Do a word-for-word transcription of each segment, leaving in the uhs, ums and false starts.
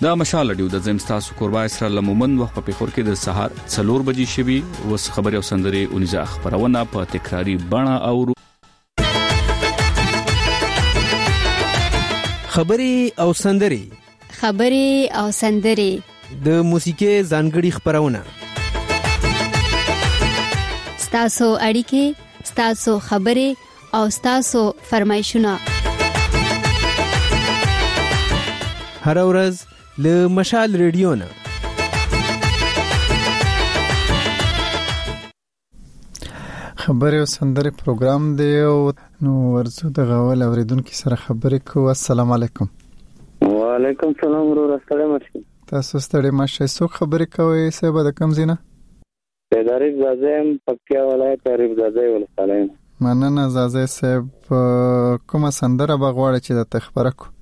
دا مشال رادیو د زم تاسو قربا اسرائیل مومن وخت په خور کې د سهار څلور بجې شوي وس خبري او سندري اونځه خبرونه په تکراری بڼه او خبري او سندري خبري او سندري د موسیقي ځانګړي خبرونه ستاسو اړیکې ستاسو خبري او ستاسو فرمایشونه هر ورځ له مشال ریډیو نه خبري او سندري پروګرام دی او نو ورزو د غوال اوریدونکو سره خبرې کوو. السلام علیکم. وعلیکم السلام ورور ستړي مشه. تاسو ستړي مشه. څو خبرې کوي سبا د کم زینه؟ پیدارې زازم پکیا ولایت تعریف زازه ولسلام. مننه زازه صاحب. کومه سندره بغواړي چې د تخبره کو؟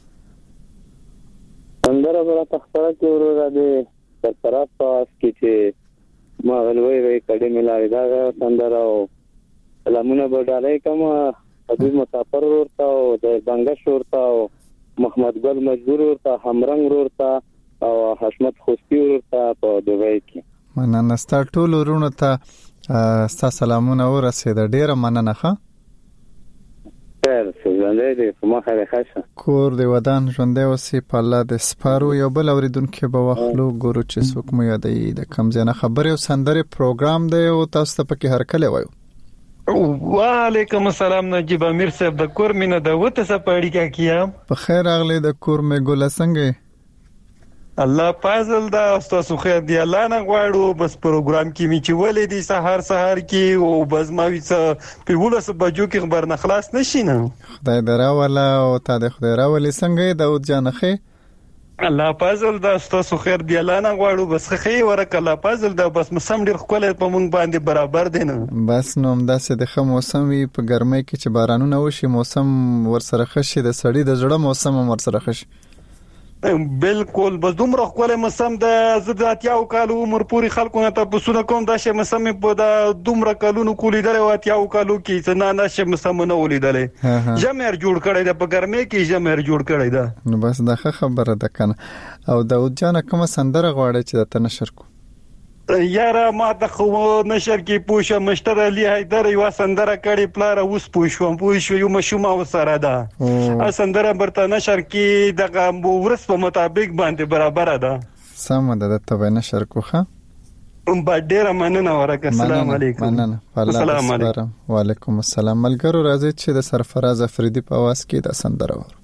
سندره بل تخبره کې ورور دې تر طرف پاس کې چې ما غلوي وي کډې ملاري دا سندره او سلامونه بدلای کوم حبیب مسافر ورته او د بنگش ورته او محمد ګل مجبور ورته همرنګ ورته او حشمت خوستی ورته په دوی کې. مننه ستاسو ټول ورونو ته ستاسو سلامونه ورسېد. ډیره مننه ښه. خیر څنګه دې کومه خیره ښه کور دی ودان ژوندې وسی په الله د سپارو. یو بل اوریدونکو به واخلو ګورو چې څوک مو یادې د کم ځنه خبرې او سندري پروګرام دی او تاسو ته پکې هر کله وایو. وعلیکم السلام نجیب امیر صاحب د کور مینه د وته سپاړی کا کیام په خیر اغلی د کور مې ګل څنګه الله فضل دا تاسو خیر دی الله نه غواړو بس پروګرام کې می چې ولې دی سحر سحر کې او بس ما وی څه په ولس بجو کې خبر نه خلاص نشي نه. خدای درا ولا او تا د خدای را ولې څنګه داود جانخه الله فضل دا تاسو خیر دی الله نه غواړو بس خې ورک الله فضل دا بس مسم ډیر خپل په مونږ باندې برابر دی نه. بس نو همداسې د خه موسم وي په ګرمۍ کې چې بارانونه وشي موسم ورسره خشي د سړی د زړه موسم ورسره خشي. بالکل بس دومره خپل موسم د زداتیاو کالو عمر پوری خلکو نه ته پسونه کوم دا شه موسم په د دومره کالونو کولی درې واتیاو کالو کې څنګه نه شه موسم نه ولیدلې جمعر جوړ کړی د په ګرمۍ کې جمعر جوړ کړی دا. نو بس دا خبره ده کنه. او داود جان کوم سندره غواړي چې د تنشر کو؟ یاره ما د خو نشر کې پوښه مشتر علي حیدر یو سندره کړي پلار اوس پوښوم پوښو یو مشوم او سره ده ا سندره برته نشر کې دغه ورس په مطابق باندې برابر ده. سم ده د تبه نشر کوخه ام با ډیره مننه ورکه. السلام علیکم. مننه. السلام علیکم. وعلیکم السلام. ملګرو راځي چې د سرفراز افریدي په आवाज کې د سندره ور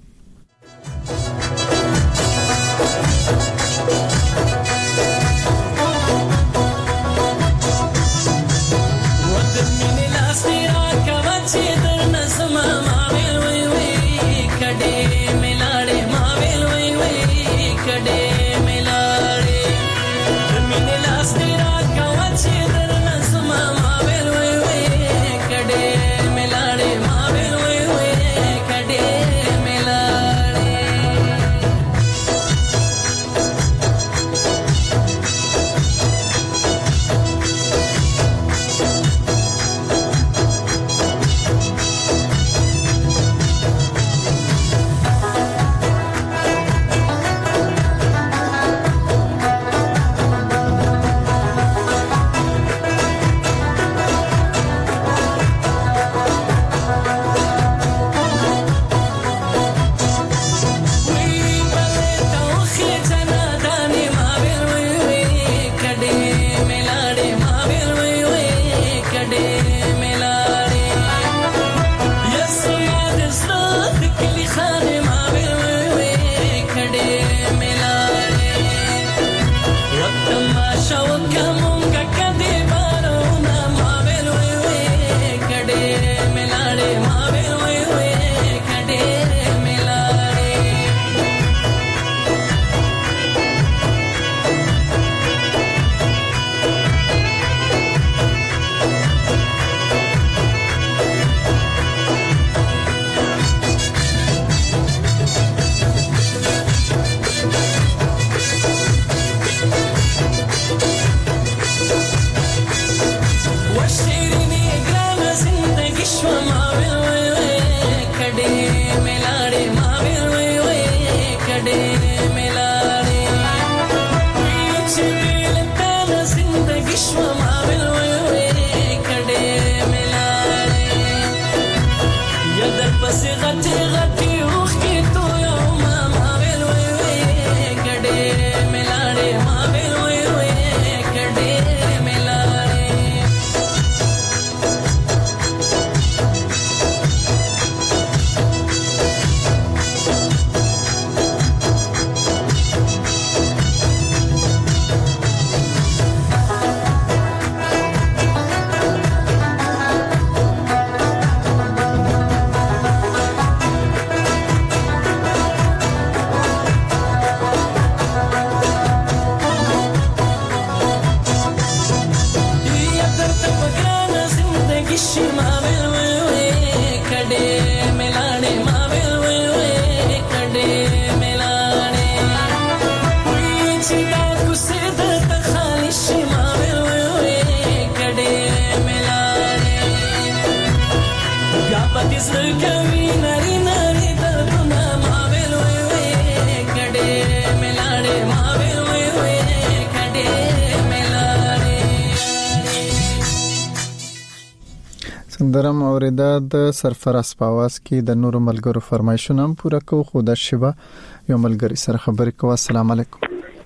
درم اوریدا د سرفراز په आवाज کې د نور ملګرو فرمایشونه هم پوره کو. خو د شبا یو ملګری سره خبرې کوه. السلام علیکم.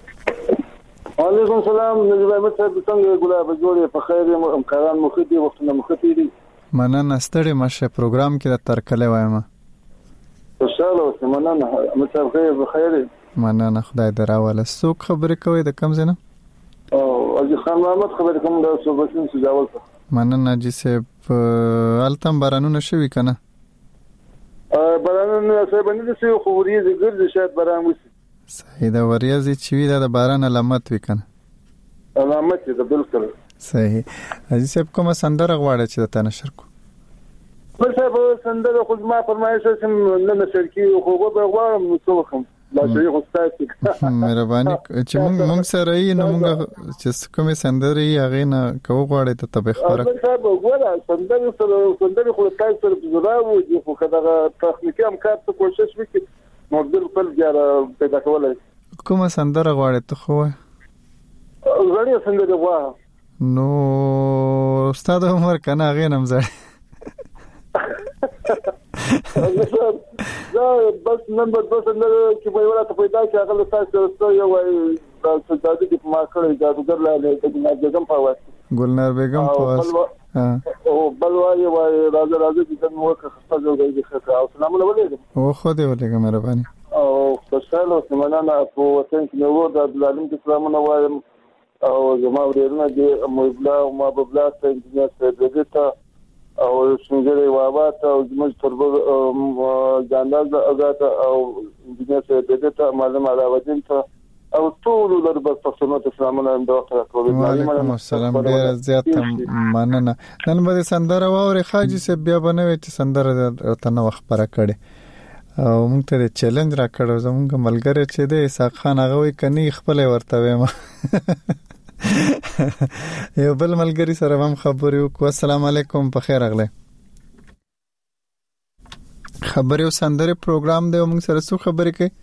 وعلیکم السلام. نجیب احمد صاحب څنګه ګلاب جوړې په خیر یم. امکاران مخدي وختونه مخدي دي. مننه ستړي مشه پروګرام کې د ترکلې وایم. خوشاله اوسه. مننه مصطفی خیر بخیر. مننه خدای دراواله. څوک خبرې کوي د کم زنه؟ او اجي خان محمد خبرې کوم د صوبشن سجاول څخه. مننه جی صاحب. التم بارانونه شوي کنه؟ بارانونه صاحب نه دي سوي خو وريځ ګرځي شاید باران وشي. صحیح دا وريځ چې وی دا باران علامت وکنه. علامت ده بالکل. صحیح. جی صاحب کومه سندره غواړي چې ته نشر کو؟ بل صاحب سندره خو ما فرمایش سم نه نشر کی خو به غواړم نو څه وکم. لا شي خو ستاسو مهرباني چې موږ موږ سره یې نو موږ چې کومه سندره یې هغه نه کو غواړي ته تبه خبره. صاحب غواړم سندره سره سندره خو تاسو سره زراو دي خو کدا تخنیکی هم کار ته کوشش وکړي نو د خپل جاره پیدا کولای. کومه سندره غواړي ته خو؟ غواړي سندره غواړم. نو استاد عمر کنه هغه نم زړ دا بس نمبر دو سندره چې په ولا ته پیدا کې هغه تاسو سره یو وای د سجادي کې ما کړی جادوګر لاله د ګلنار بیگم په واسطه. ګلنار بیگم په واسطه. ها او بل وای وای راځه راځه چې نو خسته جوړی دي خسته. السلام علیکم. او خو دې ولګه مهرباني. او خوشاله سمانه په وطن کې نو د عبدالعلیم کې سلامونه وایم او زما ورونه دي موبلا او ما ببلا ته انجنیر سیدتا او څنګه وابات او زموږ تربو جاندال اغاته او انجنیر سیدتا معلم علاوالدین ته او ټول در بس تاسو ته سلامونه د وخت کوي. وعلیکم السلام. ډیر زیات مننه. نن به سندره واوري خاجي سه بیا بنوي چې سندره ته نو خبره کړي او موږ ته چیلنج را کړو. زموږ ملګری چې دی اسحاق خان هغه وی کني خپل ورته ویم. یو بل ملګری سره هم خبرې وکړو. السلام علیکم. په خیر اغله. خبرې او سندره پروګرام دی موږ سره څو خبرې کوي.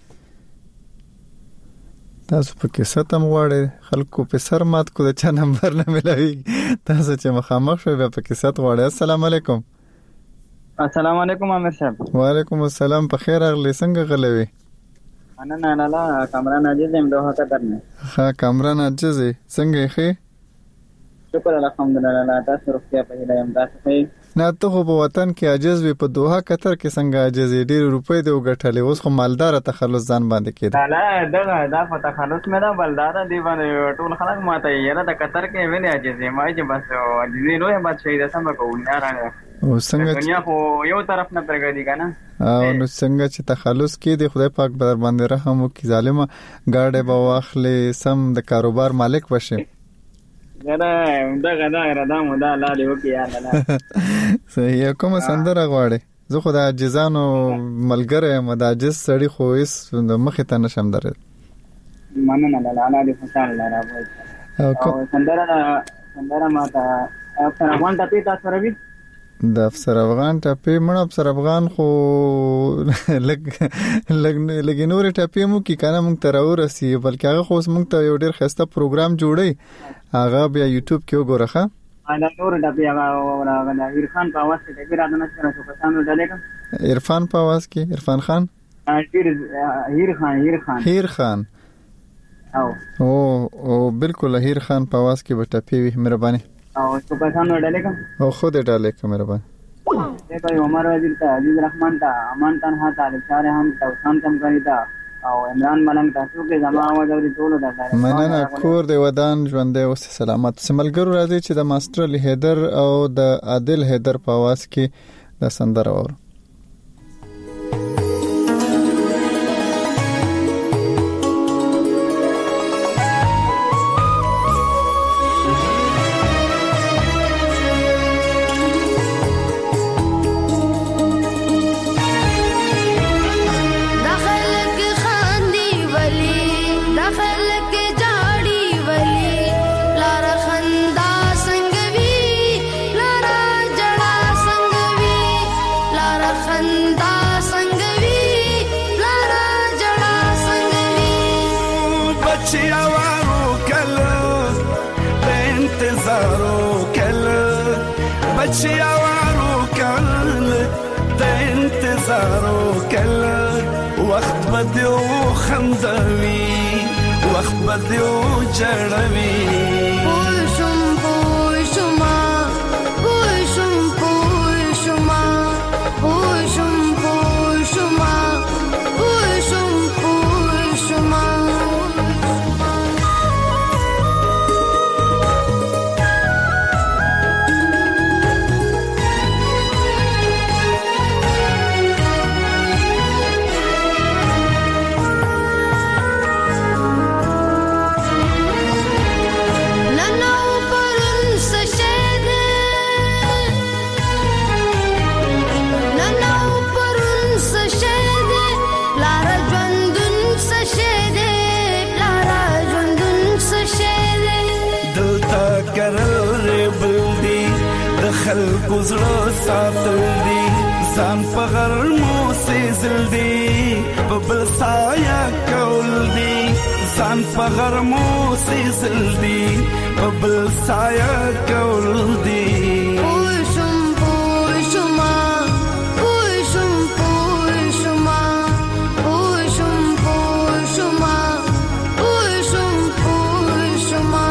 تاسو په کې ستم غواړئ خلکو په سر مات کو د چا نمبر نه ملوي. تاسو چې مخامخ شوي په کې ست غواړئ. السلام علیکم. السلام علیکم امیر صاحب. وعلیکم السلام. په خیر اغله. څنګه غلوي؟ انا نه نه لا کامران عزیز هم دوه قطر نه. ها کامران عزیز څنګه ښه؟ شکر الحمدلله. تاسو روغتیا په هیله یم. تاسو ښه؟ نه ته خو په وطن کې عاجز وي. په دوه قطر کې څنګه عاجز ډیر روپۍ دی وګټلې. اوس خو مالدار تخلص ځان باندې کېده. لا دغه دا په تخلص مې دا بلدار دی باندې ټول خلک ماته یره د قطر کې ویني عاجز ما چې بس عاجزي نوې بات شي دا سم کوو نه رانه. او څنګه دنیا خو یو طرف نه پرګدي کنه. او نو څنګه چې تخلص کې دی خدای پاک بر باندې رحم وکي. ظالما گاډه به واخلې سم د کاروبار مالک وشه. دا دا غدا اراده مو دا لاله وکي یا نه. صحیح. کوم سندره غواړي؟ زه خو د عاجزانو ملګری یم. د عاجز سړی خو هیڅ د مخې ته نشم درې. مننه لاله انا دې خوشاله راوړم. او سندره سندره ماته افغان ته پیتا سره وی د افسر افغان ټاپي مړ افسر افغان خو لګ لګ لګ نور ټاپي مو کی کنه مونږ ته راورسي بلکې هغه خو مونږ ته یو ډیر خسته پروګرام جوړي هغه بیا یوټیوب کې وګورخه انا نور ټاپي هغه راغله عرفان په आवाज کې ډیر اذن سره شو پسانو ډالېګم عرفان په आवाज کې عرفان خان هیر خان هیر خان هیر خان او او بالکل هیر خان په आवाज کې بټاپي وي مهرباني او تو پسانو ډالېګم او خود ډالې مهرباني देखो उमर वजीर था अजीज रहमान था अमान तनहा था बेचारे हम था उस्मान चमकरी था او عمران ملنګ تاسو کې زما आवाज اوري ټول دا مننه کور دی ودان ژوند دی اوس سلامت سملګرو راځي چې د ماستر علي حیدر او د عادل حیدر په आवाज کې د سندره اور وخت بدیو خندوي وخت بدیو جړوي پوشم پوشما پوشم پوشما پوشم پوشما پوشم پوشما خلکو زړه ساتل دي ځان په غرمو سېزل دي په بل سایه کول دي ځان په غرمو سېزل دي په بل سایه کول دي پوشم پوشما پوشم پوشما پوشم پوشما پوشم پوشما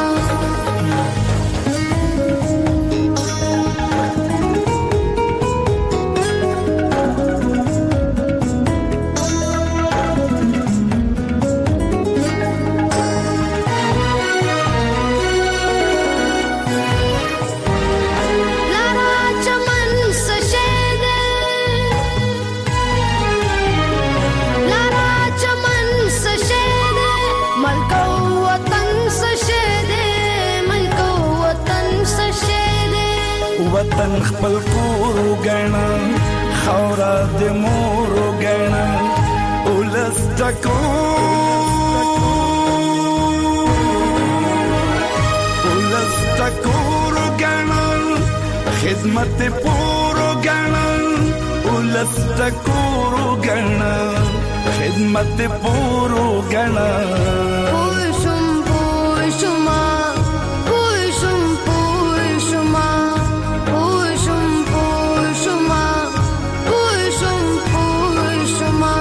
وطن خپل کور غنا خورا د مور غنا ولستکو ولستکو غنا خدمت پور غنا ولستکو غنا خدمت پور غنا پوشم پوشما پوشم پوشما پوشم پوشما پوشم پوشما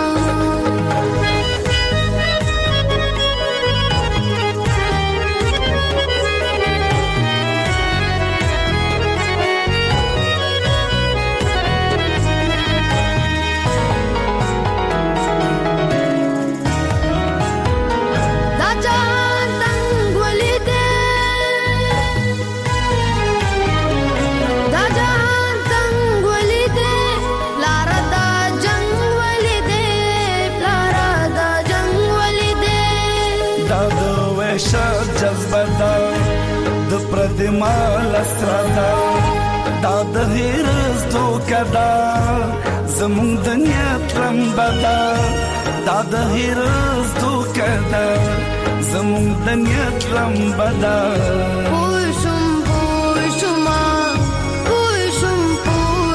مال استرادا دا د هرز دوکدا زمون دنیا ترمبدا دا د هرز دوکدا زمون دنیا ترمبدا پوشم پوشما پوشم پوشما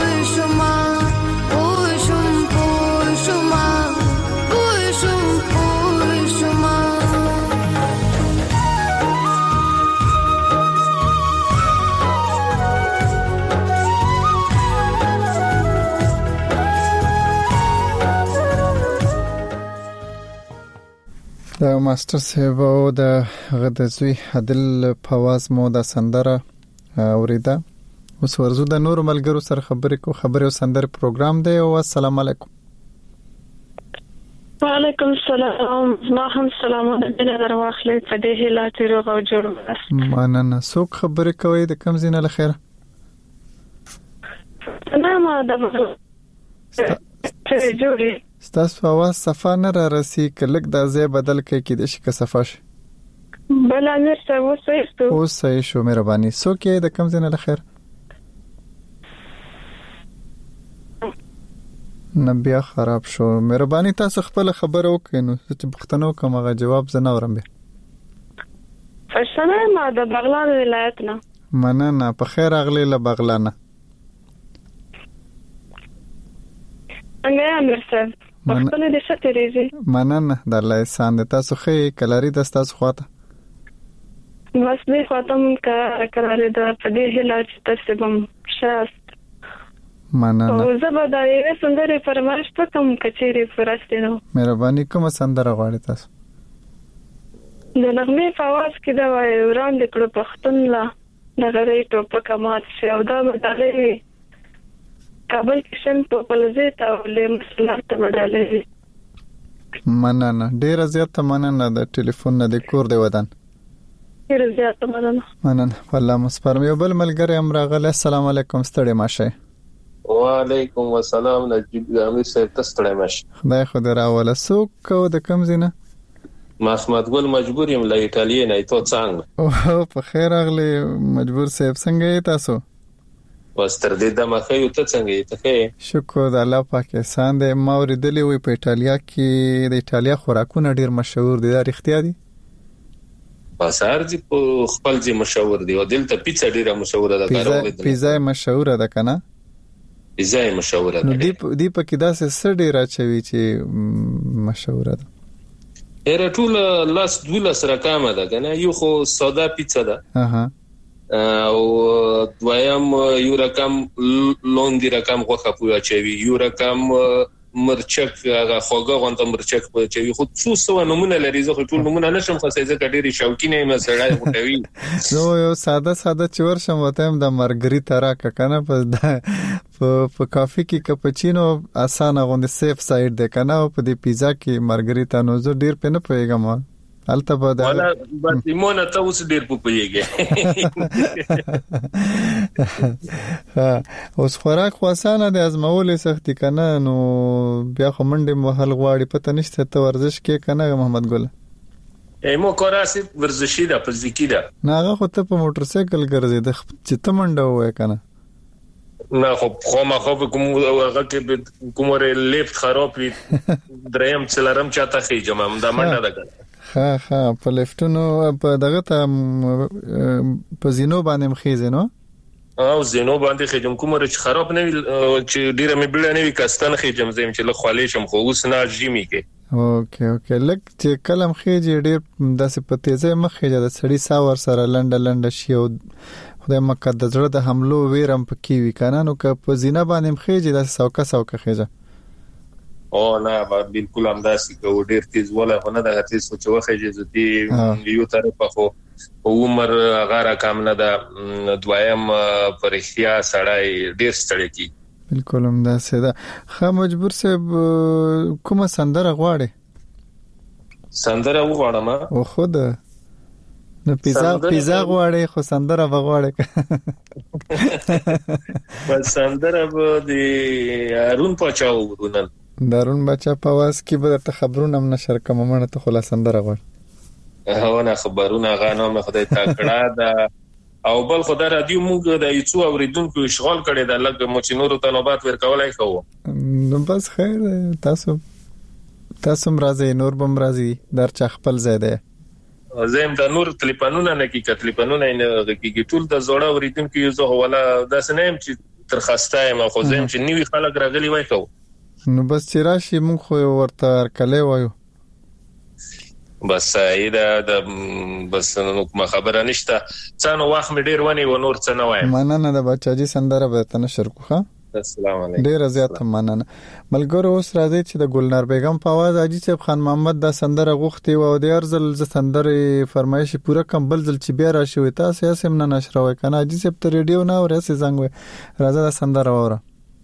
ماستر صاحب او د غدزوی عادل فواز مو د سندره اوریدا اوس ورزو د نور ملګرو سره خبرې کو خبرې او سندره پروګرام دی او السلام علیکم. وعلیکم السلام. ما هم سلامونه در واخلې په دې هیله چې روغ او جوړ اوسئ. مننه. څوک خبرې کوي د کوم ځای نه لخيره؟ نه ما د چې جوړي ستاسو आवाज صفه نه را رسی کلک د ځای بدل کې کې د شي که صفه شي. بل امیر څه وسه او صحیح شو مهرباني. سو کې د کوم ځای نه لخيره؟ نبیا خراب شو. مهرباني تاسو خپل خبر وکړئ نو چې بختنو کوم غا جواب زنه اورم به. فشنه ما د بغلان ولایت نه. مننه. په خیر اغلی له بغلان. څنګه امیر صاحب؟ خپل دې څه ریزي؟ مننه د الله احسان د تاسو خې کلاري د تاسو خواته. بس دې خاطم کا کلاري د پدې هلا چې تاسو بم شاست. مننه. او زبردای یې سندره فرمایش په کوم کچېری فرستینو. مهرباني کوم سندره غواړئ تاسو؟ د نغمه فواز کې دا وای وړاندې کړو پښتون لا دغه ټوپه کمات شي او دا مداري کابل کې شم په پلزه تا ولې مسله ته وډالې. مننه. ډیر زیات مننه د ټلیفون نه د کور دی ودان. ډیر زیات مننه. مننه. والله مسپرم یو بل ملګری امراغله. السلام علیکم. ستړي ماشه. وعلیکم السلام. نجیب امیر صاحب تستړی ماشه. خدای خو دراوله. سوق کو د کم زینه؟ محمد ګل مجبور یم له ایتالیا نه. ته څنګه؟ او په خیر اغلی مجبور صاحب. څنګه یې تاسو؟ واستر دې د مخه یو ته څنګه یې ته؟ شکر د الله پاک احسان دې. ما ورېدلې وي په ایتالیا کې د ایتالیا خوراکونه ډیر مشهور دي. دا رښتیا دي؟ بازار دې په خپل ځای مشهور دي او دلته پیزا ډیره مشهوره ده. پیزا پیزا مشهوره ده کنه؟ پیزا مشهوره ده. نو دی دی په کې داسې څه ډیره چوي چې مشهوره ده؟ اره ټول لاس دوله سره کامه ده کنه. یو خو ساده پیزا ده. اها. او دویم یو رقم لوندی رقم غوخه پویا چوي. یو رقم مرچک هغه خوګه غونته مرچک په چوي. خو څو سو نمونه لري. زه ټول نمونه نشم خاصه ځکه ډېری شوقینه یم سړی غوټوي. نو یو ساده ساده چور شم وته د مارګریتا را کنه په په کافي کې کاپچینو اسانه غونډه سیف سایډ ده کنه. او په دې پیزا کې مارګریتا نو زه ډیر په نه پويګم. البته په دا ولا بس ایمونه ته اوس ډیر په پويږي. ها اوس خوراک خاصانه د ازمولې سختي کنه. نو بیا خو منډه محل غواړي پته نشته ته ورزش کې کنه محمد ګل؟ ایمو کوراسي ورزشي ده په ذکی ده. ناغه خو ته په موټر سایکل ګرځې د چې ته منډه وای کنه. نه خو خو ما خو کوم هغه کې کومره لیفت خراب وي دریم څلرم چاته خېجم هم دا منډه ده کنه. ها ها په لیفتونو په دغه ته په زینو باندې مخېزه نو او زینو باندې خېجم کومره چې خراب نه وي چې ډیره مې بل نه وي کستان خېجم زم چې له خالې شم خو اوس نه جیمی کې. اوکې اوکې لک چې کلم خېجې ډیر داسې په تیزه مخېجه د سړی ساور سره لنډه لنډه شي او خدای مقدس زړه د حملو ویرم پکې وی کنه. نو که په زینه باندې مخېجه د سوکا سوکا خېجه. او نه بالکل همداسې کو ډیر تیز ولا نه د هڅې سوچ وخېږي زتي یو طرف خو عمر غاره کم نه ده. دوایم پرختیا سړی ډیر ستړي کی. بالکل همداسې ده. خو مجبور صاحب کومه سندره غواړي؟ سندره وغواړم او خود نو پیزا پیزا غواړي خو سندره بغواړي. بس سندره به د هارون پاچا ورونن دارون بچا په واس کې به ته خبرونه هم نشر کوم مړه ته خلاص سندره غواړي. هو نه خبرونه غانو مې خدای تکړه ده. او بل خدای رادیو موږ د یڅو اوریدونکو اشغال کړي د لګ مچینورو ته نوبات ورکولای خو. نو بس خیر تاسو تاسو مرزي نور بم راځي در چ خپل زیاده. زم د نور تلیفونونه نه کې تلیفونونه نه کې ټول د زوړه اوریدونکو یو زه ولا داس نه يم چې ترخصته ما خو زم چې نیوي خلک راغلي وای خو. نو بس چې راشي مونږ خو ورته کله وایو. بس ایدا د بس نو کوم خبره نشته. څنګه وخت مې ډیر ونی و نور څه نه وایم. مننه د بچاجي سندره به تنه شرکو ښه السلام علیکم. ډیر زیات مننه. ملګرو اوس راځي چې د ګلنار بیگم په आवाज حاجی صاحب خان محمد دا سندره غوښتي او د ارزل ز سندره فرمایش پوره کم بل ځل چې بیا راشي تاسو یې سم نه نشروي کنه حاجی صاحب ته ریډیو نه اوري سي زنګ وي راځه دا سندره وره.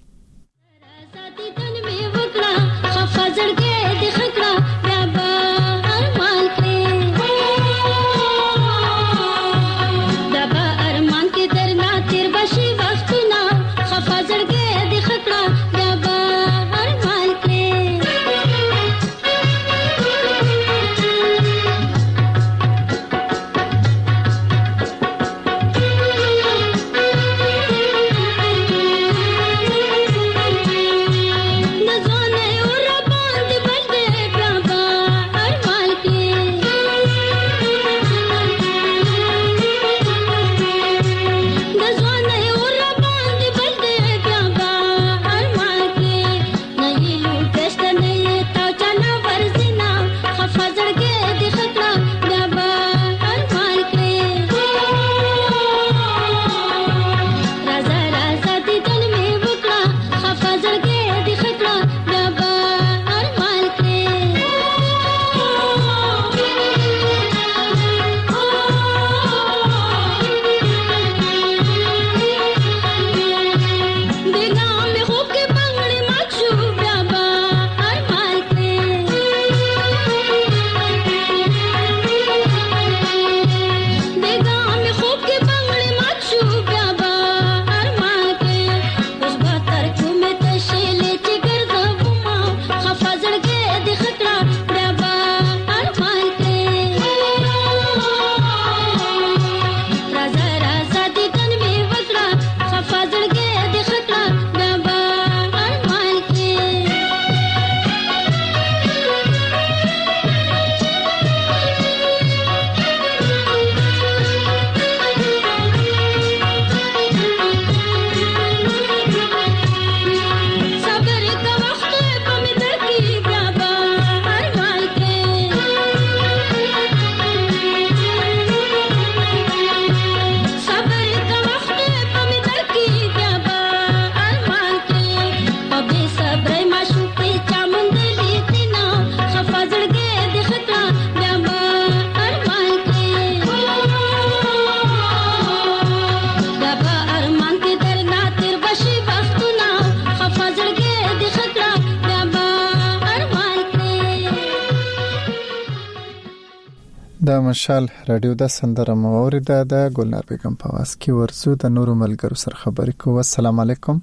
دا مشال رادیو د سندره مورید د ګلنار بیگم په واس کې ورسو د نورو ملګرو سره خبرې کوو. السلام علیکم.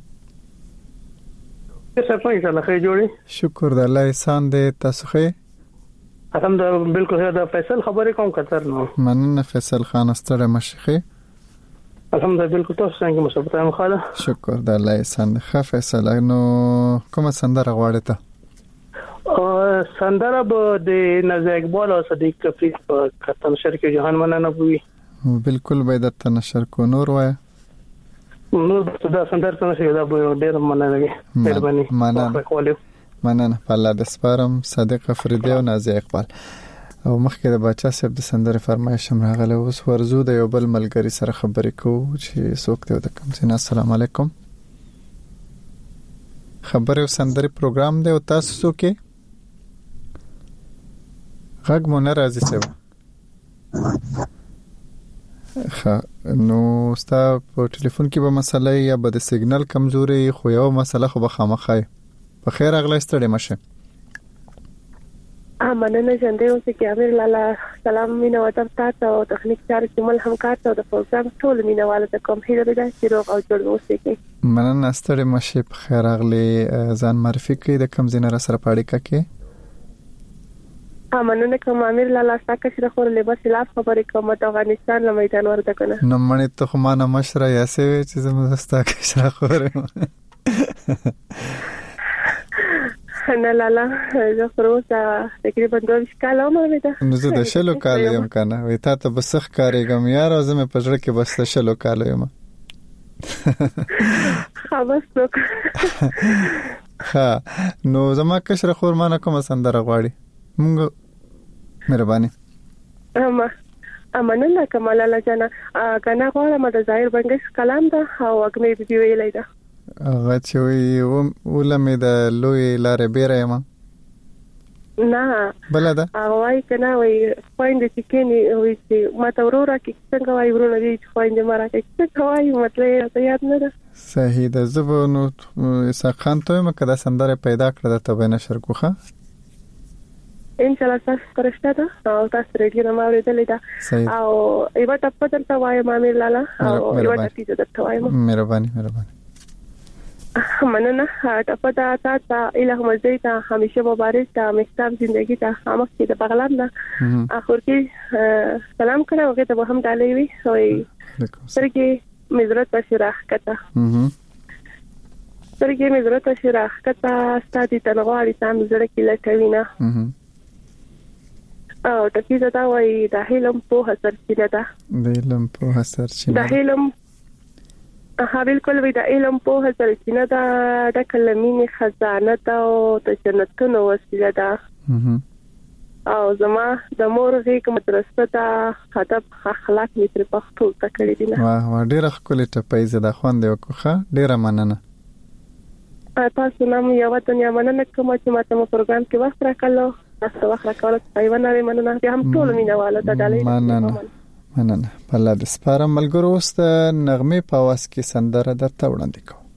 څه ان شاء الله خیر جوړي. شکر د الله احسان دې تاسو خې؟ الحمدلله بالکل خیر. د فیصل خبرې کوم کتر نو. مننه فیصل خان ستړي مشخه. الحمدلله بالکل تاسو څنګه مصبته مخاله. شکر د الله احسان ښه فیصل. نو کومه سندره غواړې ته؟ سندره به د نازیه اقبال او صدیق کفری په کتن شرک جهان مننه بوي. بالکل به د تنشر کو نور وای. نور دا سندره څنګه شي دا به ډیر مننه وي. مهرباني. مننه. مننه په الله د سپارم صدیق افریدی او نازیه اقبال. او مخکې د بچا صاحب د سندره فرمایش هم راغله. اوس ورزو د یو بل ملګری سره خبرې کوو چې څوک دی د کوم ځای. السلام علیکم. خبره او سندره پروګرام دی او تاسو څوک غږ مو نه راځي څه. خا نو ستا په ټلیفون کې به مسله یا به د سیګنل کمزوري خو یو مسله خو به خامخای په خیر اغله ستړي مشه. ا مننه ژوندې اوسې کې امیر لالا سلام مینه وطن تاسو او تخنیک چارج کومل هم کارته د پروګرام ټول مینه والو ته کوم هیله ده چې روغ او جوړ اوسئ کې. مننه ستړي مشه په خیر اغله ځان معرفي کړئ د کوم زینه سره پاړی ککې. مننه کوم امیر لالا ساکه چې خور له بس لاس خبرې کوم د افغانستان له میدان ورته کنه. نو مړی ته خو ما نه مشره یا سوي چې زموږ ساکه شره خورم. نه لالا زه خروسه تقریبا دوه کال عمر ده. نو زه د شلو کال یم کنه وې تا ته بسخ کارېګم یار او زه مې پژړه کې بس د شلو کال یم. خلاص نو. ها نو زما کشر خور ما نه کوم سندره غواړي. مونږ مهرباني. اما امنه کمال الله جنا کنه غواړم د ظاهر بنګش کلام ده او اګمې دی ویلای ده. هغه چې وی ولمه د لوی لارې بیره ما نه بل دا هغه وای کنه وای خويند چې کینی وای چې ما ته ورور کې څنګه وای ورونه دي چې خويند مارا کې څه وای مطلب ته یاد نه ده صحیح ده زبونو سخان ته مکه د سندره پیدا کړه ته به نشر کوخه ان شاء الله تاسو پرشته ده او تاسو ریډیو نه ما ورېدلې ده او ایوا ټپ درته وای مامي لالا او ایوا ټپی درته وای مهرباني مهرباني مننه ټپ دا تاسو الهه مزید همیشه مبارک تا مختاب زندگی ته همه کې د بغلان نه اخر کې سلام کړه او ته به هم ډالې وي وای سرګي مزرت بشراخ کته سرګي مزرت بشراخ کته ستاسو تنغواړي تام زړه کې لټوي نه او تاسو دا وای د هیلم په هڅر کې ده د هیلم په هڅر چې د هیلم ها بالکل وی د علم په هڅر کې نه دا د کلمې خزانه ده او د جنتونو وسیله ده او زما د مور غیږ مدرسه ته ادب اخلاق می تر پښتو تکړه دي نه واه واه ډیره خپل ته پیسې د خوند یو کوخه ډیره مننه تاسو نام یو دنیا مننه کوم چې ماته مو پروګرام کې وخت راکړلو تاسو وخت راکول پایونه لري مننه چې هم ټول مینواله ته ډالې مننه مننه بل د سپارم ملګرو است نغمه په واس کې سندره درته وړاندې کوم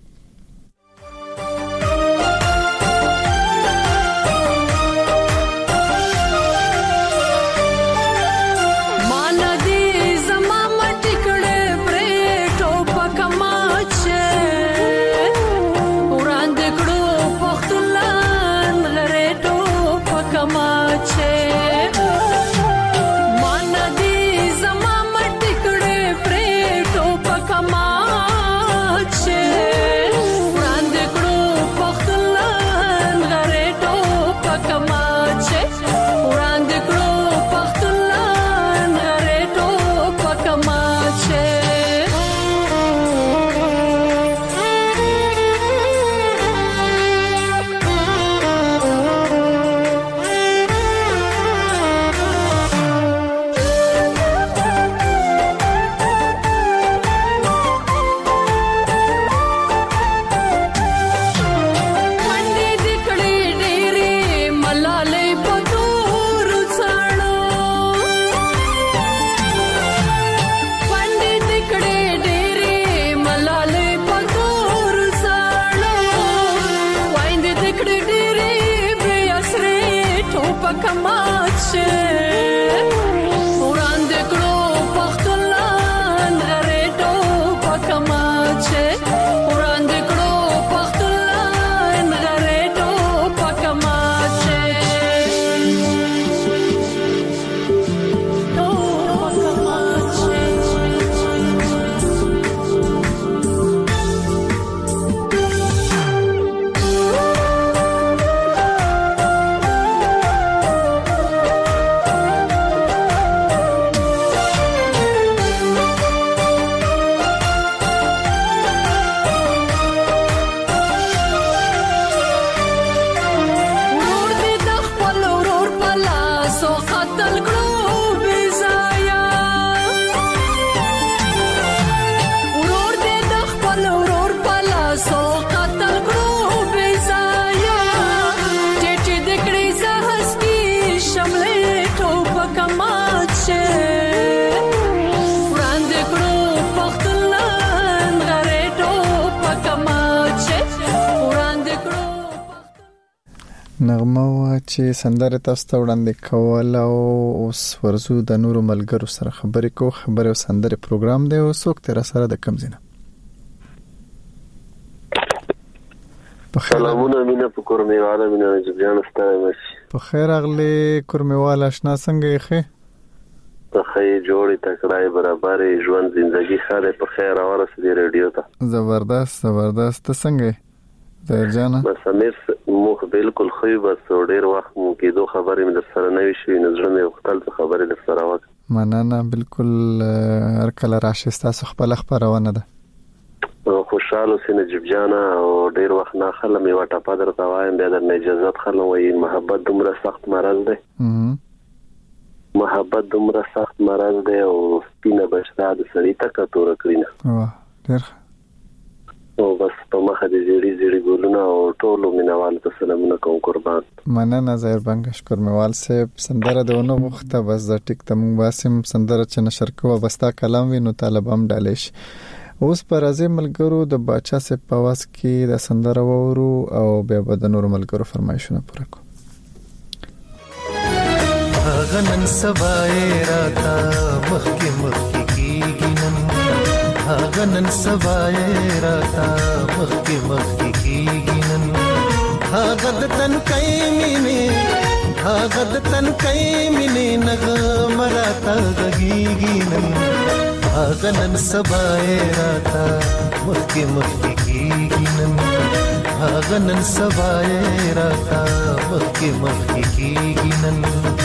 نغمه وا چې سندره تاسو ته وړاندې کول او اوس ورزو د نورو ملګرو سره خبرې کو خبرې او سندره پروګرام دی او څوک تر سره د کم زینه په خیر سلامونه مینه په کورمیواله مینه جبیان ستاره مشي په خیر اغلی کورمیواله آشنا څنګه یې په خیر جوړی تکړای برابرې ژوند زندگی خاله په خیر اورس دی رادیو ته زبردست زبردست څنګه د جانا بس امیر مخ بالکل خو بس ډیر وخت مو کې دوه خبرې مې در سره نه وشي نظر مې وختل څه خبرې در سره وکړه مننه بالکل هر کله راشي تاسو خپل خبرونه ده خوشاله سینه جبجانا او ډیر وخت نه خلم یو ټاپه درته وایم بیا در اجازه خلم وای محبت دومره سخت مرز ده محبت دومره سخت مرز ده او سپینه بشرا د سړی تک تور کړینه واه ډیر او بس په مخه د زیړي زیړي ګلونه او ټولو مینوال ته سلامونه کوم قربان. مننه ظاهر بنګ شکر میوال صاحب. سندره د ونه وخته بس د ټیک تم واسم سندره چې نشر کوه بستا کلام وینو طالب هم ډالیش. اوس پر ازي ملګرو د باچا صاحب په واس کې د سندره وورو او بیا به د نور ملګرو فرمایشونه پوره کو. غنن سبای راتا مخکی مخکی کیږي نن غنن سبای راتا مخکی مخکی کیږي نن غد تن کای مینه غد تن کای مینه نغ مراتا غږیږي نن غنن سبای راتا مخکی مخکی کیږي نن غنن سبای راتا مخکی مخکی کیږي نن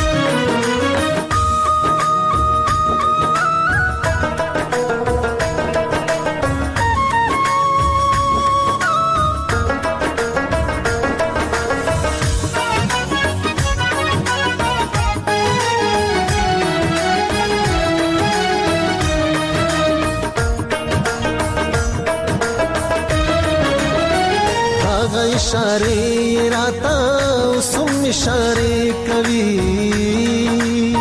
इशारे राता सुम इशारे कवि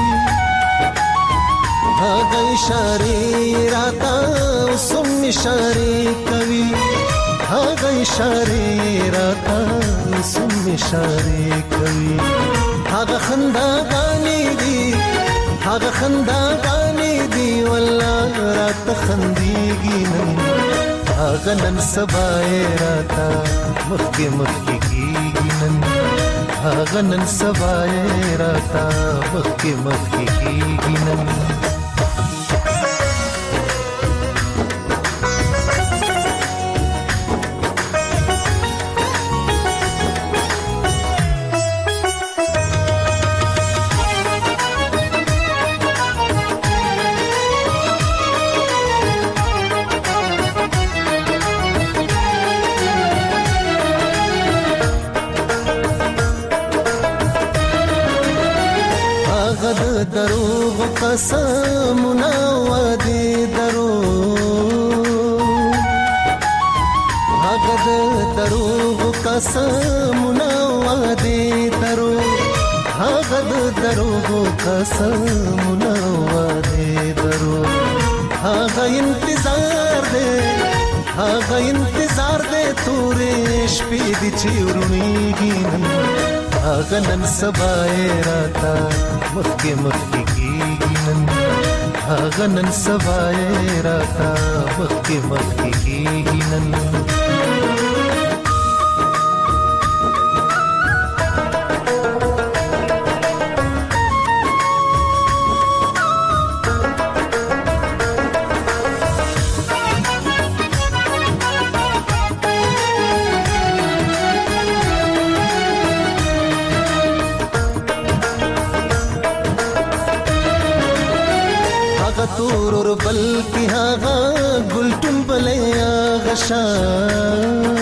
भाग इशारे राता सुम इशारे कवि भाग इशारे राता सुम इशारे कवि भाग खंदा गानी दी भाग खंदा गानी दी वल्ला रात खंदीगी नहीं غنن سبای راتا مخکی مخکی کیږي نن غنن سبای راتا مخکی مخکی کیږي نن دروغ قسمنا ودي دروغ هغه دروغ قسمنا ودي دروغ هغه دروغ قسمنا ودي دروغ هغه انتظار دے هغه انتظار دے تورې شپې دي چې ورونیږي هغه نن سبای راتا مخکی مخکی کیږي نن هغه نن سبای راتا مخکی مخکی کیږي نن تور بل کی هاغه ګلټم بلیا غشان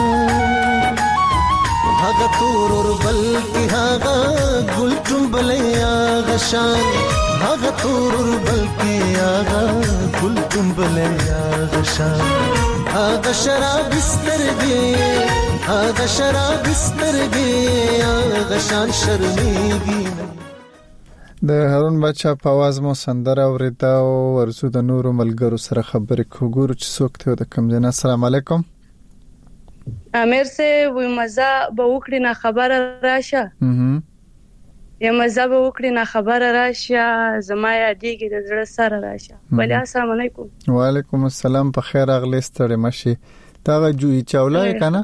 هاغه تور بل کی هاغه ګلټم بلیا غشان هاغه تور بل کی هاغه ګلټم بلیا غشان هاغه شراب سترګې هاغه شراب سترګې هاغه شان شرمېږي. د هارون بچا په आवाज مو سندره اوریدا او ورسو د نورو ملګرو سره خبرې کوګور چې څوک ته د کم جنا. السلام علیکم. امیر سے وې مزه به وکړي نه خبره راشه هم یا مزه به وکړي نه خبره راشه زما یادېږي د زړه سره راشه. بل السلام علیکم. وعلیکم السلام. په خیر اغلی ستړي مشي تاغه جوی چاولای کنه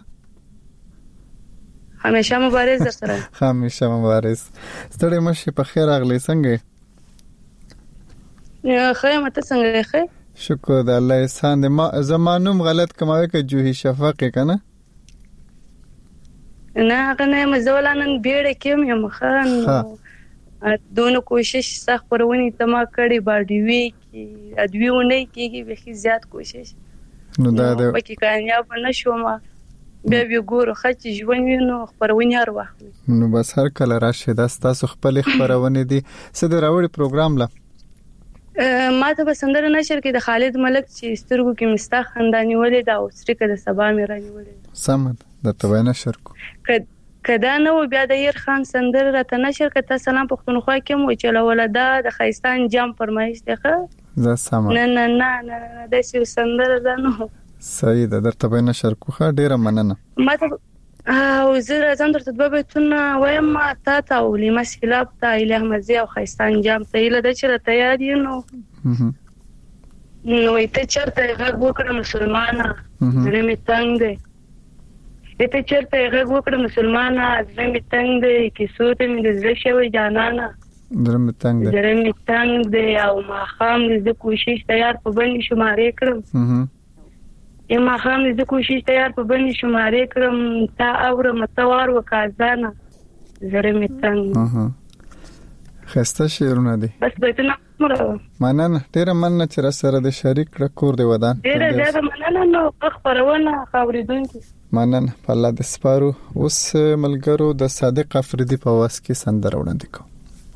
همیشه مبارز در سره همیشه مبارز. ستړي مشي په خیر اغلی څنګه یا خیر مته څنګه خیر شکر د الله احسان دې. ما زمانوم غلط کماوي ک جوهي شفق کنه نه هغه نه مزولانن بیړه کېم یم خان دونه کوشش سخت پرونی تما کړي باډي وی کی ادویونه کیږي به زیات کوشش نو دا د پکې کامیاب نشوم بیا بیا ګورو خچ ژوند وینو خبرونه هر وخت نو بس هر کله راشه دا تاسو خپل خبرونه دي څه د راوړي پروګرام لا ما ته په سندره نشر کې د خالد ملک چې سترګو کې مستا خندانی ولې دا اوسریکه د سبا مې رانی ولې سمد د توای نشر کو کدا نو بیا د ير خان سندره راته نشر کته سلام پښتونخوا کې مو چې لولدا د خیستان جام فرمایش ده زه سم نه نه نه نه د سی سندره ده نو صحیح ده د توای نشر کو ښه ډیره مننه ما ته او زه راځم درته دوه بیتونه وایم تا ته او لما سیلاب ته اله احمدزي او خیستان جام ته اله د چر ته یاد یو نو نو ته چرته غږ وکړه مسلمانه زړه می تنگ دی ته چرته غږ وکړه مسلمانه زړه می تنگ دی کیسو ته می د زړه شوی جانانه زړه می تنگ دی زړه می تنگ دی او ما خام د کوشش تیار په باندې شمارې کړم یما خام د کوشش تیار په باندې شمارې کړم تا اوره متوار وکازانه زړه می تنگ خسته شعرونه دي بس بیتونه مرو مننه ډیره مننه چې را سره د شریک کړ کور دی ودان ډیره زیاته مننه نو خبرونه خبرېدونکي مننه په الله د سپارو اوس ملګرو د صادق افریدي په واس کې سندره وړاندې کوم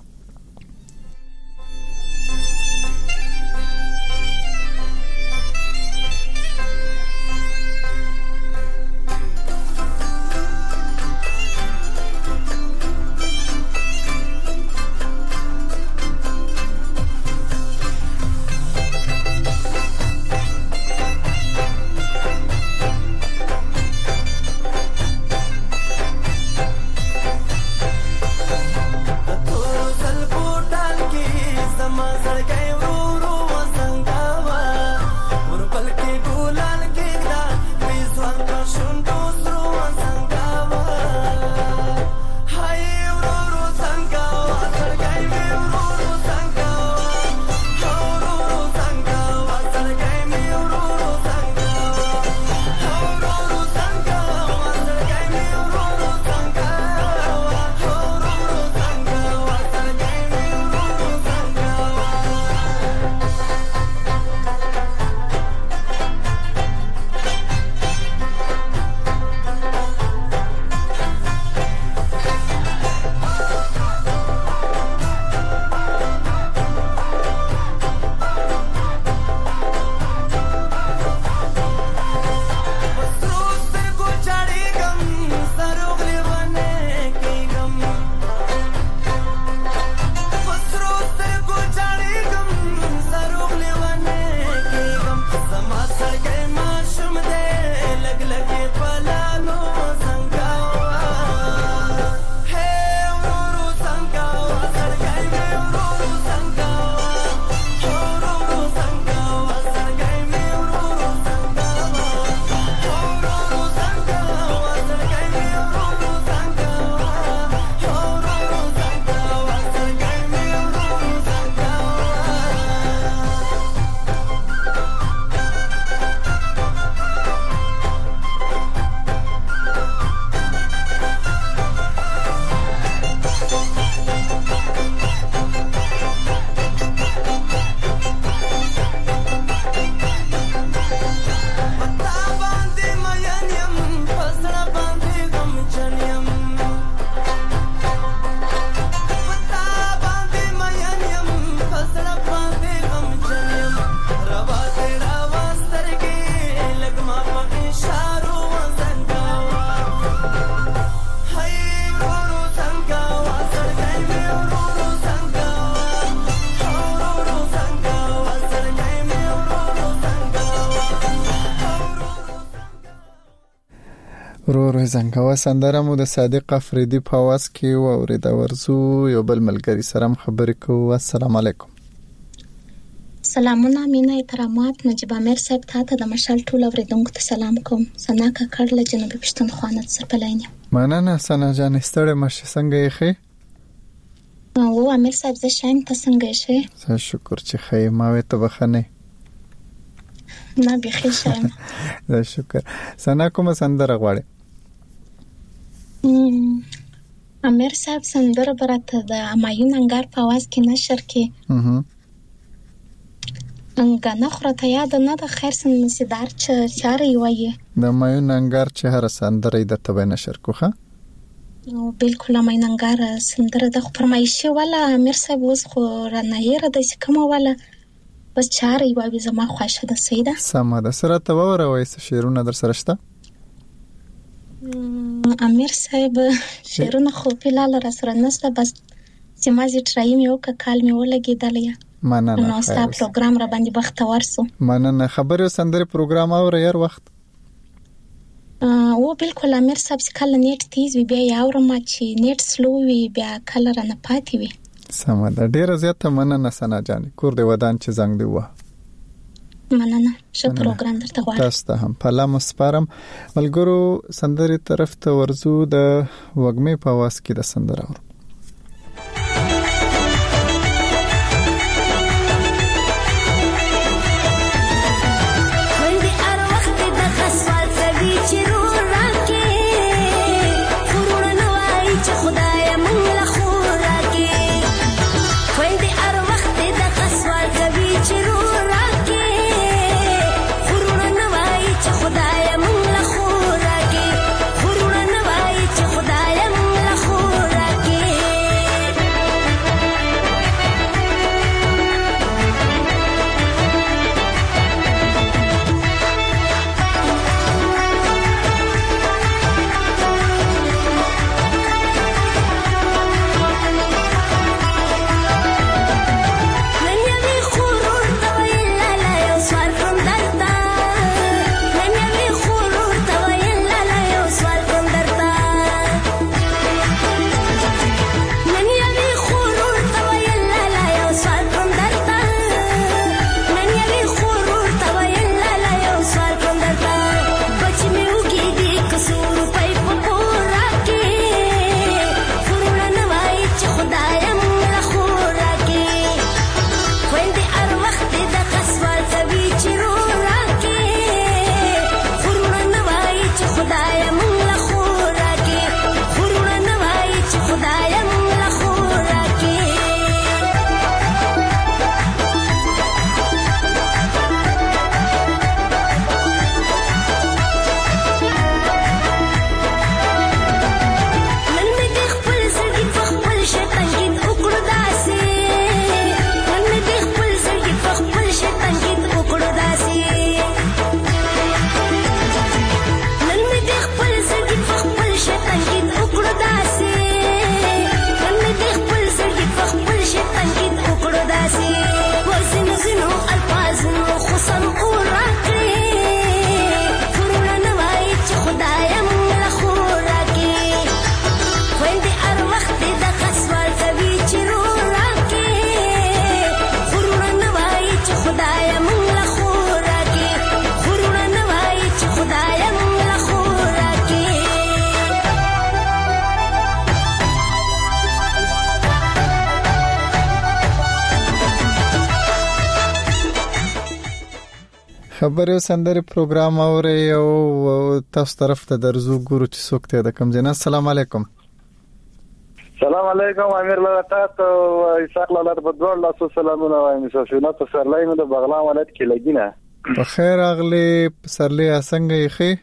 ورور زنګوا سندره مو د صادق افریدي په واس کې و اورید ورزو یو بل ملګری سره خبرې کوو. السلام علیکم. سلامونه مینا احترامات نجيب امیر صاحب ته د مشال ټول اوریدونکو ته سلام کوم. سنا کا کړل جنوب پښتونخوا نه سر پلاینه. مننه سنا جان ستړي مشه څنګه یې خې؟ او امیر صاحب زه شاین ته څنګه یې؟ زه شکر چې خې ما وې ته بخنه. نه بخیر شایم. زه شکر. سنا کوم سندره غواړي؟ امیر صاحب سندره برته د امایون انګار په आवाज کې نشر کې. اها. انګانه خورته یاد نه د خیر سن مسیدار چې چاري وایي. د امایون انګار چې هر سندره د تبه نشر کوخه. او بالکل امایون انګار سندره د فرمایشي ولا امیر صاحب اوس خو را نه یره د کومه ولا بس چاره یو زما خوښه ده سیده سمه ده سره ته وروي شعرونه در سره شته امیر صاحب شعرونه خو په لاله را سره نسته بس سیمازي ټرایم یو کال می ولګیدل یا مننه نو ستا پروګرام را باندې بختور سو مننه خبرو سندره پروګرام او هر وخت او بالکل امیر صاحب کله نیټ تیز وی بیا یاورم چې نیټ سلو وی بیا کله را نه پاتې وی سمه ده ډیره زیاته مننه سنا جان کور دی ودان چې زنګ دی و مننه ښه پروګرام درته غواړم تاسو ته هم په لامو سپارم ملګرو سندري طرف ته ورزو د وګمې په واس کې د سندره ور خبرو سندره پروګرام اوري او تاسو طرف ته درزو ګورو چې څوک ته د کم جنا السلام علیکم السلام علیکم امیر الله تاسو اسحاق الله بدوړ الله سلامونه وایم شوشنه په سرلای مې د بغلان ولایت کې لګینه په خیر اغلی سرلای څنګه یې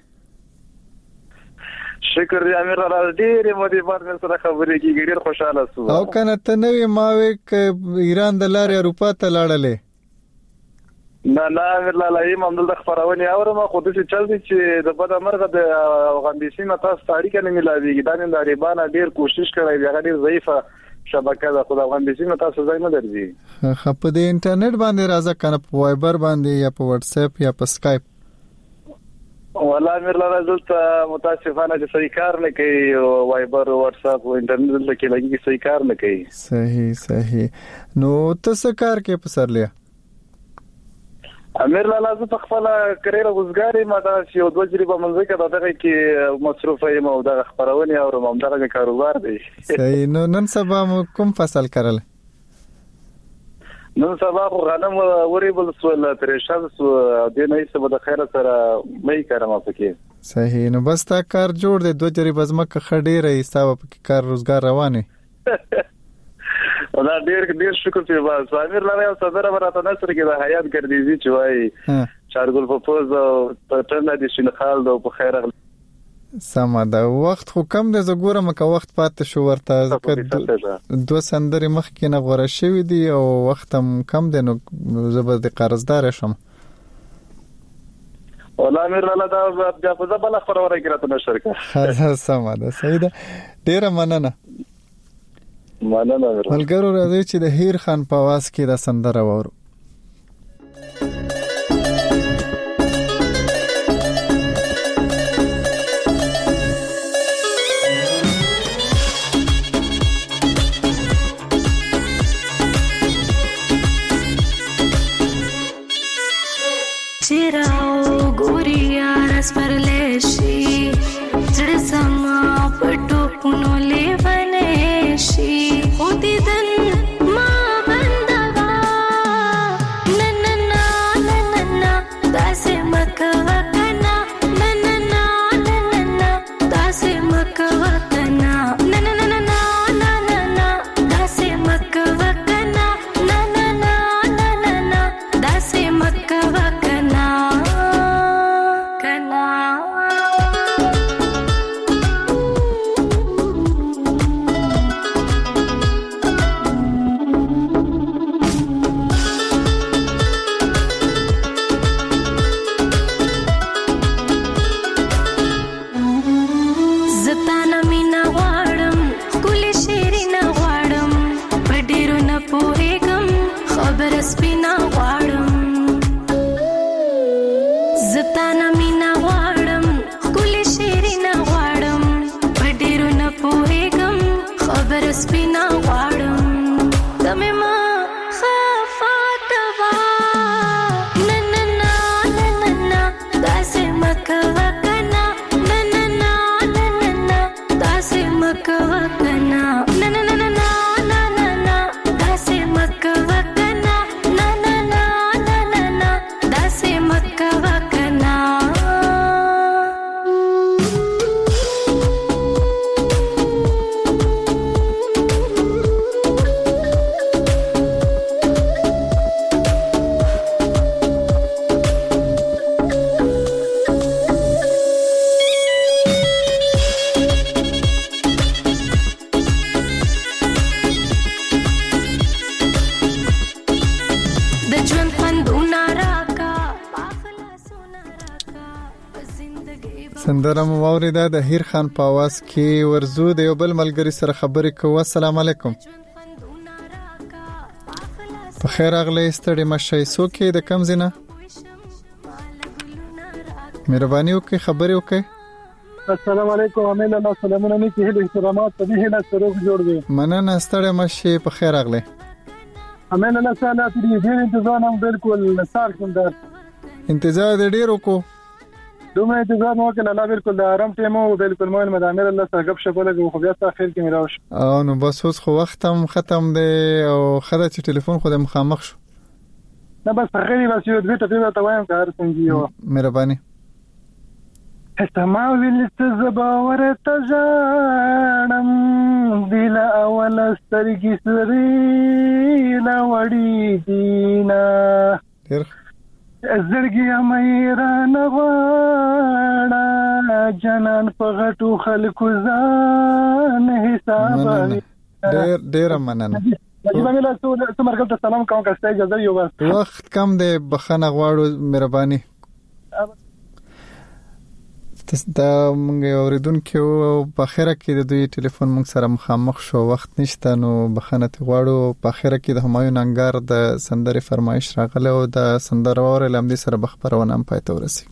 شکر دی امیر الله ډېر مو دې بار سره خبرې کیږي ډېر خوشاله سو او کنه ته نوې ماوي ک ایران د لارې اروپا ته لاړلې نه نه امیر الله یم عمل د خبرونه اورم خو د څه چل دي چې د بده مرغه د افغانستان نه تاسو تاریخ نه ملاويږي دا نه غریبانه ډیر کوشش کوي بیا ډیر ضعیفه شبکه ده خو د افغانستان نه تاسو ځای نه درځي خو په د انټرنیټ باندې راځه کنه په وایبر باندې یا په واتس اپ یا په اسکایپ والله امیر الله دلته متاسفانه چې صحیح کار نه کوي وایبر واتس اپ او انټرنیټ دلته کې لګي صحیح کار نه کوي صحیح صحیح نو تاسو کار کې په سرلیا امیر لاله زه په خپل کریره وزګاری ما دا یو دوه تجربه منځ کې دغه کې مصروف یم او د خبرونه او هم دغه کاروبار دی صحیح نو نن سبا کوم فصل کړل نن سبا غنم وریبل سول ترشاد سو د نه سبا د خیره سره مې کارم پکې صحیح نو بس تا کار جوړ دی دوه تجربه زمکه خډيره حساب پکې کار روزګار روانه دا ډیر ډیر شکر چې با امیر لاره صدر براته نصر کې د حیات ګردیزي چې وای چارګل په پوز او ټنډه دي شین خال دو په خیر سمه دا وخت خو کم دی زه ګورم که وخت پاتې شو ورته ځکه دوه سندرې مخکې نه غوره شوي دي او وخت هم کم دی نو زه به د قرضدار شم والله امیر الله دا بیا په ځبله خبره کې راته نشر کا سمه ده صحیح ده ډیره مننه مننه ملګرو راځي چې د هیر خان په आवाज کې دا سندره وورو चिराओ गोरिया रस पर लेशी जड़ समा पटो पुनो ले बनेशी होती दन माँ बंदवा नन्ना नन्ना दासे मकवा कना नन्ना नन्ना दासे मकवा कना नन्ना नन्ना नन्ना दासे मकवा कना नन्ना नन्ना दासे मकवा سندره مو واوریده د هیر خان په आवाज کې ورزو د یو بل ملګری سره خبرې کوو. السلام علیکم. په خیر اغلی ستړي مشه څوک د کم زینه مهرباني وکړئ خبرې وکړئ. السلام علیکم. امین الله سلامونه نیکی هیله احترامات په دې هیله سره جوړ دی. مننه ستړي مشه په خیر اغلی. امین الله تعالی دې دې انتظار هم بالکل نثار کوم در انتظار دې ډیر وکړو. دومره انتظار مو وکړ الله بالکل د آرام ټیم او بالکل مو مدامر الله سره غب شپ لګو خو بیا تاخير کې میراوش. او نو بس اوس خو وخت هم ختم دی او خدای چې ټلیفون خو د مخامخ شو. نه بس غریب بس یو دوی ته په توایم کار څنګه یو. مهرباني. استما ویل څه زبا ورته ځانم دل اول سترګې سری لا وړي دینا ډیر زړګي مې را نغواړه جنان په غټو خلکو ځان حساب ډیر ډیر مننه. یبه مله څو مرګ ته سلام کوم که ستاسو اجازه یو بس وخت کم دی بخنه غواړو مهرباني. دا مونږ اوریدونکو په خیره کې د دوی ټلیفون مونږ سره مخامخ شو وخت نشته نو بخنه ته غواړو. په خیره کې د همایون انګار د سندرې فرمایش راغله او د سندره وره لمدي سره بخبرونه هم پاتې ورسي.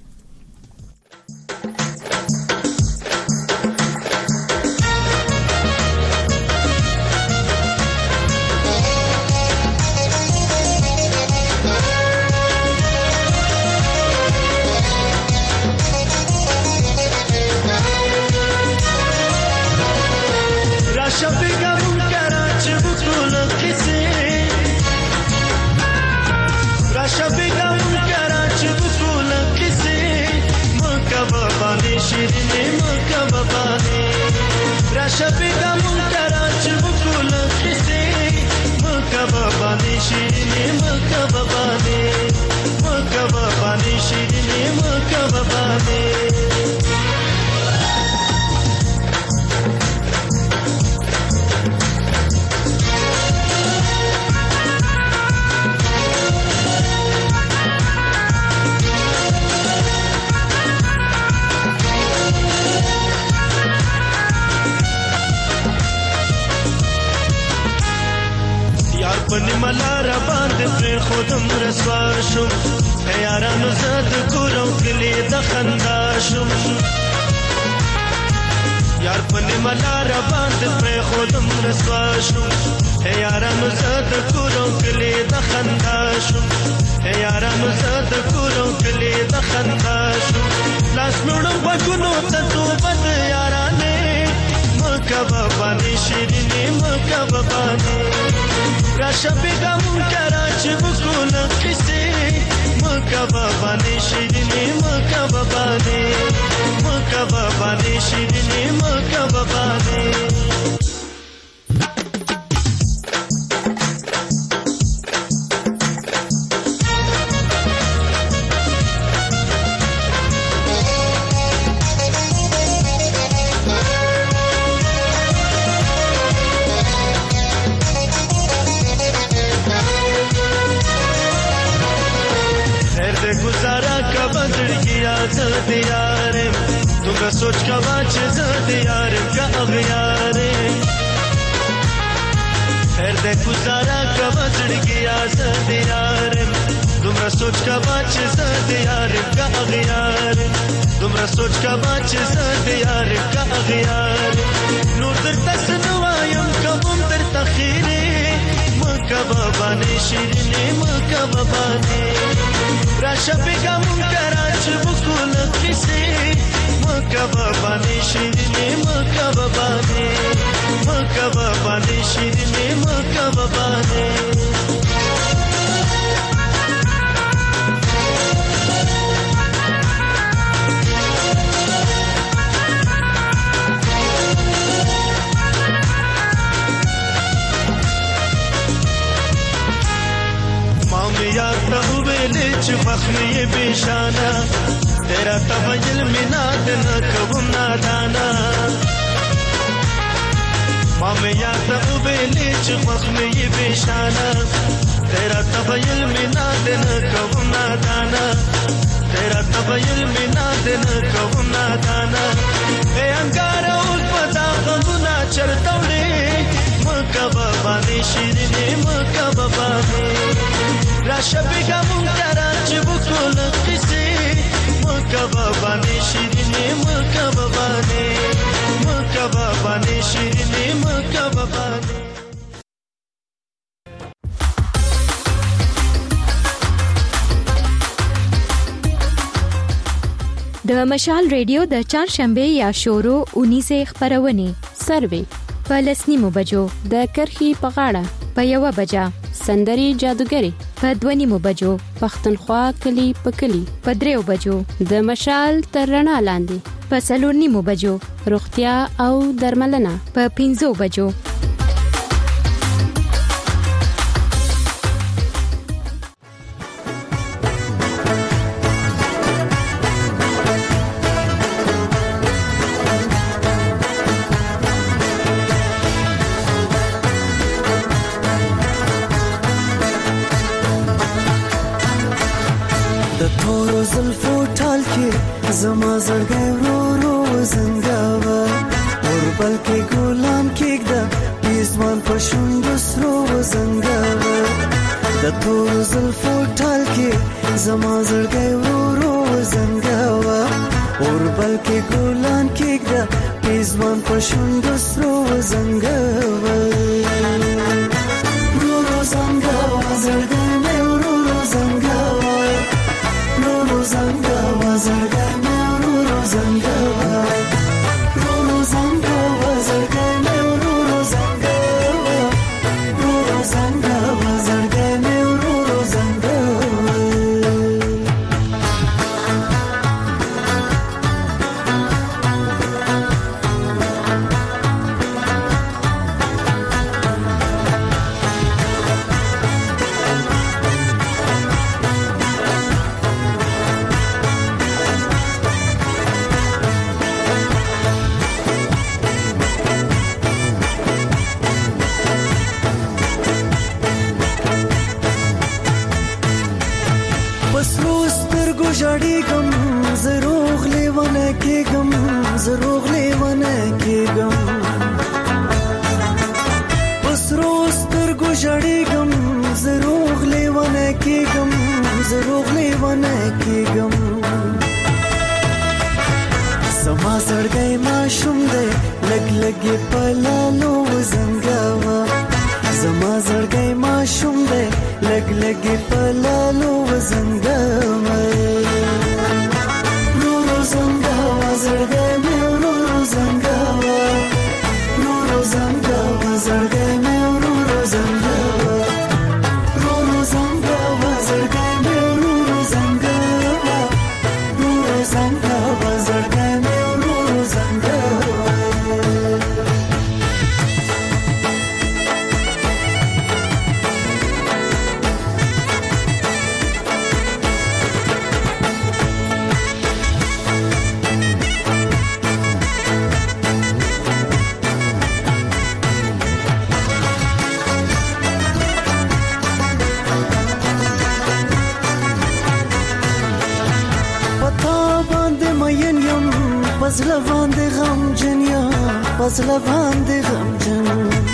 باندې پر خودم رسوا شم یارانو زاد کورو کلی د خندا شم یار پنی ملار باندې پر خودم رسوا شم یارانو زاد کورو کلی د خندا شم یارانو زاد کورو کلی د خندا شم لاس نوړم بګونو ته توبد یارانه مکبا باندې شیرینی مکبا باندې راشه بیګم کراچ وکول کیسه مکبا باندې شیرینی مکبا باندې مکبا باندې شیرینی مکبا باندې गुजारा का बदल किया ज़द यारे तुमरा सोच का बाच ज़द यार का अगयारे खैर दे गुजारा का बदल किया ज़द यारे तुमरा सोच का बाच ज़द यार का अगयारे तुमरा सोच का बाच ज़द यार का अगयारे नूर दर तसनवायम कबम दर तखीरे मकबा बाने शिरने मकबा बाने राशा बेगम कराच बुकुल किसे मकबा बाने शिरने मकबा बाने मकबा बाने शिरने मकबा बाने याद हुए लिच वक्त ये बेशाना तेरा तवज्जुल मिनाद न कबूम नादाना मामे याद हुए लिच वक्त ये बेशाना तेरा तवज्जुल मिनाद न कबूम नादाना तेरा तवज्जुल मिनाद न कबूम नादाना ए अंगारा उस पता कबूना चरतौड़े मकबा बाने शिरने मकबा बाने राशा बेगम कराच बुकुल किसे मकबा बाने शिरने मकबा बाने मकबा बाने शिरने मकबा बाने د مشال ریډیو د چهارشنبه یا شورو اونیزه خبرونه سروي په لسنیمو بجو د کرخي په غاړه په یو بجا سندري جادوګری په دونیمو بجو پښتونخوا کلی په کلی په دریو بجو د مشال ترنا لاندې په سلورنیمو بجو روغتیا او درملنه په پینځو بجو زما زړګي ورو ورو زنګاوه اور بلکې ګلان کېږده پیزوان په شونډو سرو زنګاوه د تور زلفو ټال کې زما زړګي ورو ورو زنګاوه اور بلکې ګلان کېږده پیزوان په شونډو سرو زنګاوه ورو ورو زنګاوه زړګي مې ورو ورو زنګاوه ورو ورو زنګاوه زړګي Zangawa, Roro Zangawa, Zargane, Roro Zangawa, Roro Zangawa, Zargane, Roro Zangawa. ژړېږم زه روغ لیونه کېږم زه روغ لیونه کېږم په سرو سترګو ژړېږم زه روغ زړګي ما شوم دې لګ لګي پلالو زنګاوا زما زړګي ما شوم دې لګ لګي پلالو زنګاوا نورو زنګاوا زړګي مې نورو زنګاوا نورو زنګاوا زړګي مې نورو زنګاوا نورو زنګاوا زړګي مې نورو زنګاوا نورو زنګاوا زړګي مې نورو زنګاوا پزله باندې غم جنیا پزله باندې غم جن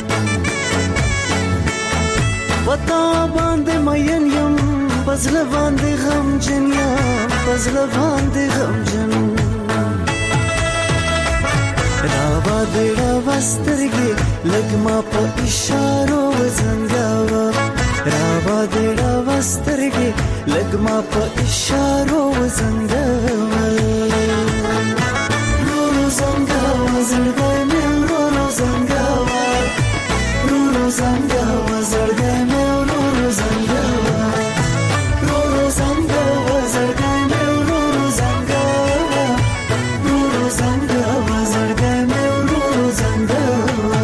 وتا باندې مین یم پزله باندې غم جنیا پزله باندې غم جن راوا دې راوا سترګې لګما په اشارو زنګاوا راوا دې راوا سترګې لګما په اشارو زنګاوا زنګاوا زړګي مې ورو زنګاوا ورو زنګاوا زړګي مې ورو زنګاوا ورو زنګاوا زړګي مې ورو زنګاوا ورو زنګاوا زړګي مې ورو زنګاوا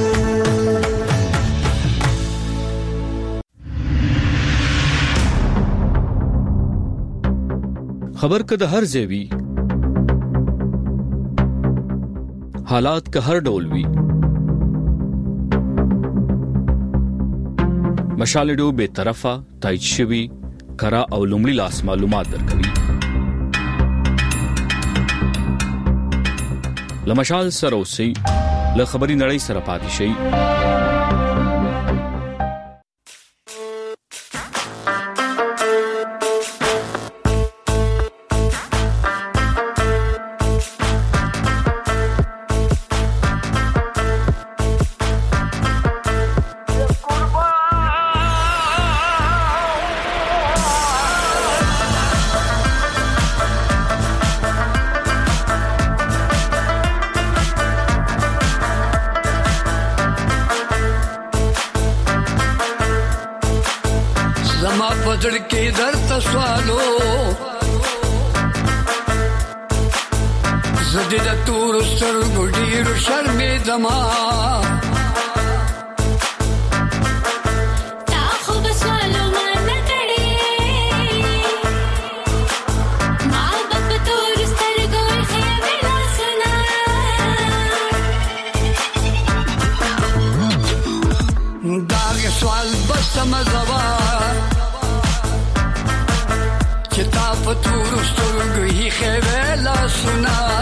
خبر کده هر ځای حالات که هر ډول وي مشالډو به طرفه تایید شوی کرا او لومړی لاس معلومات درکوي لمشال سره اوسئ له خبري نړۍ سره پاتې شئ पजड़ के दर तस्वालो जदीद तूर सर गुडीर शर्मे दमा दाग सवाल बस समझवा किताब तूर स्तुर्ग ही खेवेला सुना